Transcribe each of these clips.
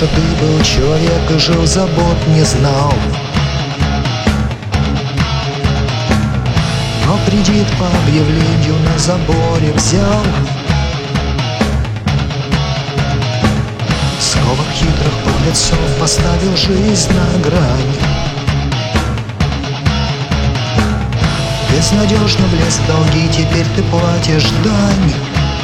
Раньше ты был человек и жил, забот не знал. Но кредит по объявлению на заборе взял. Снова хитрых подлецов поставил жизнь на грань. Безнадежно влез в долги, теперь ты платишь дань.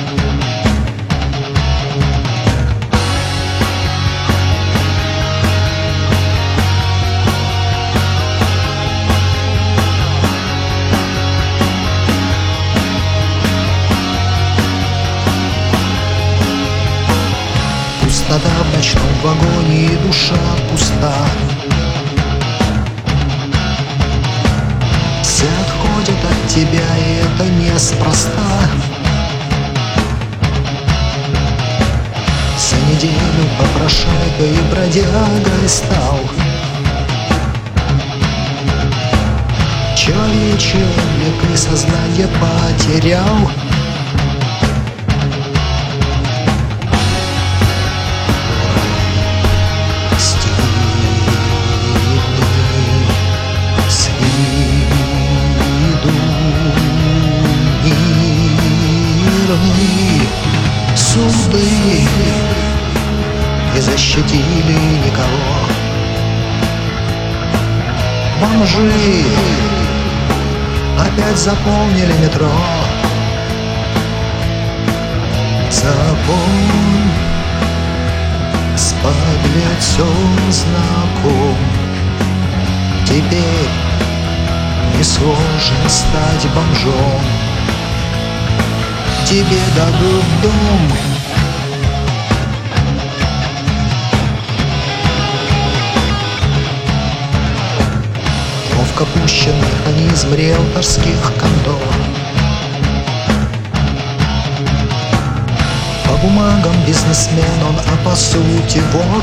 Пустота в ночном вагоне, и душа пуста. Все отходят от тебя, и это неспроста. За неделю попрошайкой и бродягой стал. Человечий облик и сознание потерял. Суды не защитили никого. Бомжи опять заполнили метро. Закон с подлецом знаком. Теперь несложно стать бомжом. Тебе дадут дом. Ловко пущен механизм риэлторских контор. По бумагам бизнесмен он, а по сути вор.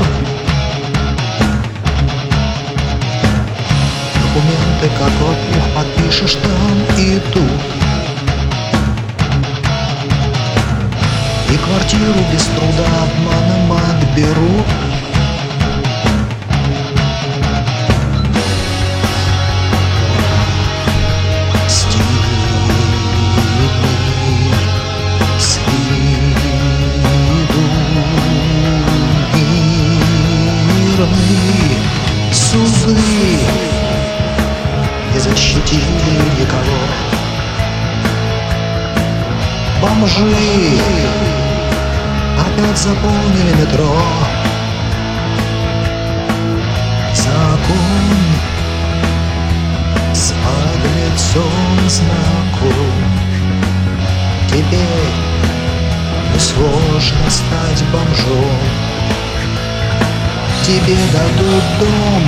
Документы как воздух, подпишешь там и тут. И квартиру без труда обманом отберут. Стильный с виду мирный. Суды не защитили никого. Бомжи опять заполнили метро. Закон с подлецом знаком. Теперь несложно стать бомжом. Тебе дадут дом.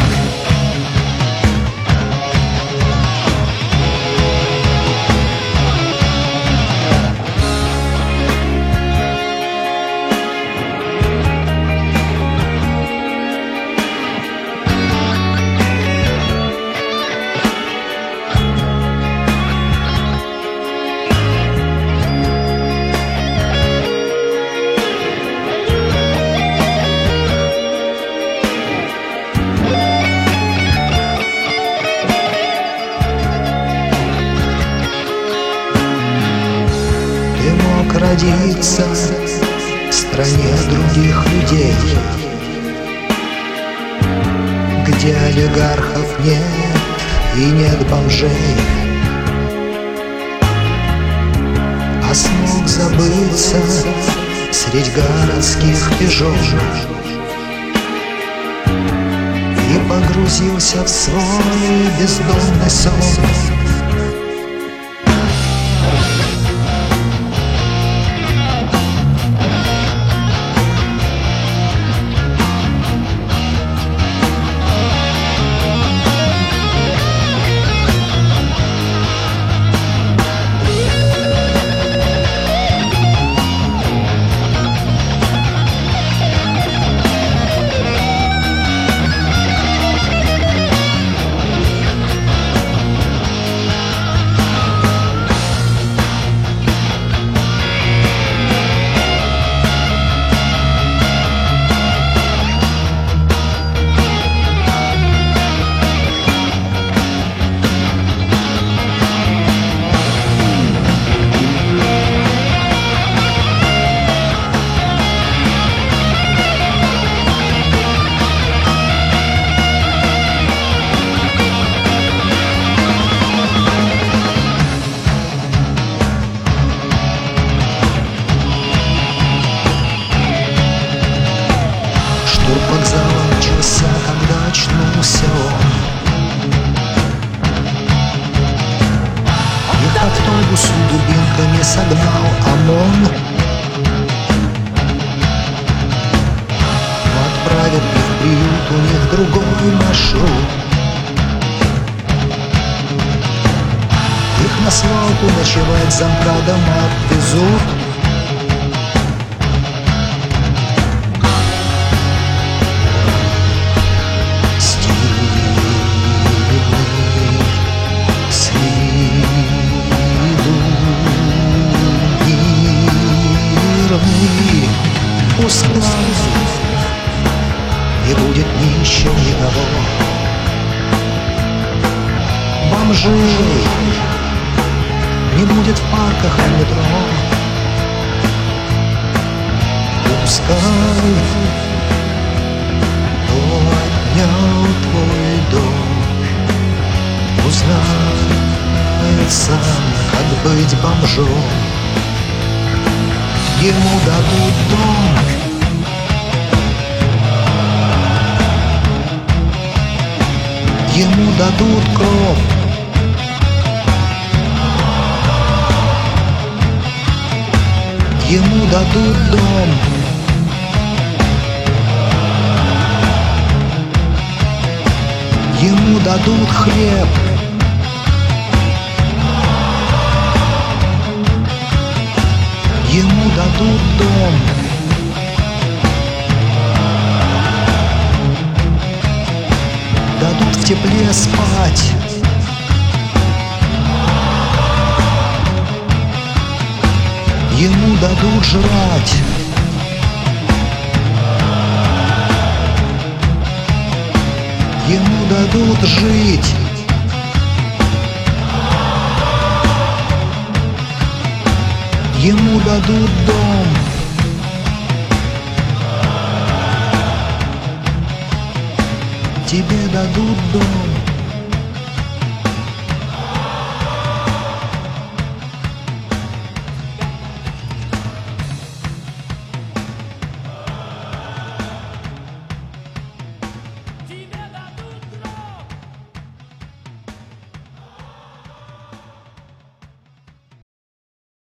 Родиться в стране других людей, где олигархов нет и нет бомжей. А смог забыться средь городских пежов и погрузился в свой бездомный сон. к автобусу дубинками согнал ОМОН. Отправят их в приют, у них другой маршрут. Их на свалку ночевать замкадом отвезут. Пускай не будет нищим никого, бомжей не будет в парках и метро. Пускай кто отнял твой дом узнает сам, как быть бомжом. Ему дадут дом, ему дадут кров, ему дадут дом, ему дадут хлеб, ему дадут дом, дадут в тепле спать, ему дадут жрать, ему дадут жить. Ему дадут дом, тебе дадут дом.